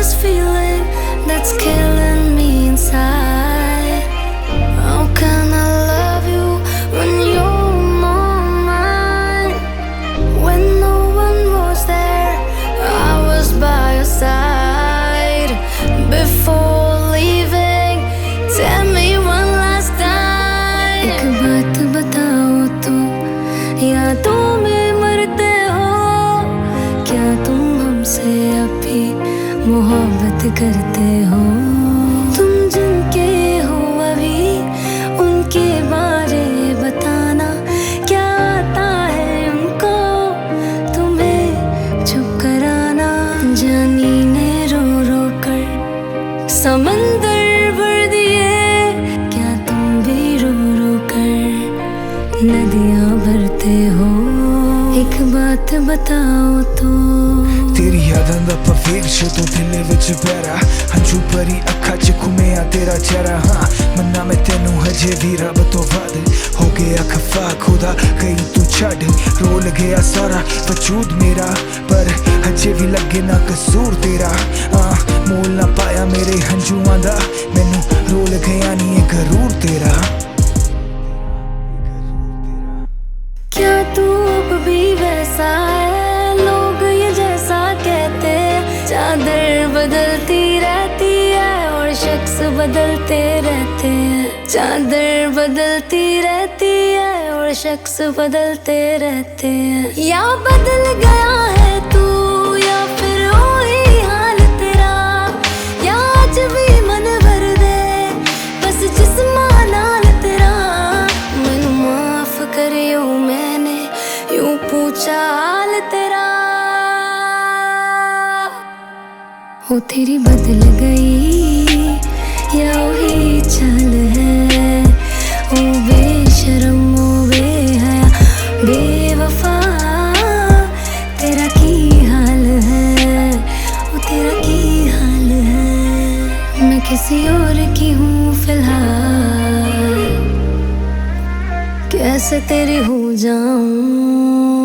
this feeling that's killing me inside. How can I love you when you're not mine? When no one was there, I was by your side. Before leaving, tell me one last time. एक बात बताओ तो, यादों में मरते हो क्या तुम हमसे अभी मोहब्बत करते हो? तुम जिनके हो अभी उनके बारे बताना, क्या आता है उनको तुम्हें चुप कराना? जानी ने रो रो कर समंदर भर दिए, क्या तुम भी रो रो कर नदियां भरते हो? एक बात बताओ तो। तेरी यादां दा भविष्य तो दिल विच बैरा, हंझू भरी अखा च घुमिया तेरा चेहरा। हाँ मन्ना मैं तेनू हजे भी रब तो वध हो गया खफा, खुदा गई तू छड़, रोल गया सारा वजूद मेरा, पर हजे भी लगे ना कसूर तेरा। मोल ना पाया मेरे हंझुआं दा, मैनू रोल गया नी ये गरूर तेरा। क्या तू अब भी वैसा है? लोग ये जैसा कहते हैं, चादर बदलती रहती है और शख्स बदलते रहते हैं। चादर बदलती रहती है और शख्स बदलते रहते हैं। या बदल गया है तू या फिर वही हाल तेरा, या आज भी मन भर दे बस जिस्मां नाल तेरा। मैनू माफ करियो मैंने यूं पूछा हाल तेरा। हो तेरी बदल गई या वही चाल है? ओ बेशरम ओ बेहया बेवफा, तेरा की हाल है? ओ तेरा की हाल है? मैं किसी और की हूँ फिलहाल, कैसे तेरी हो जाऊं?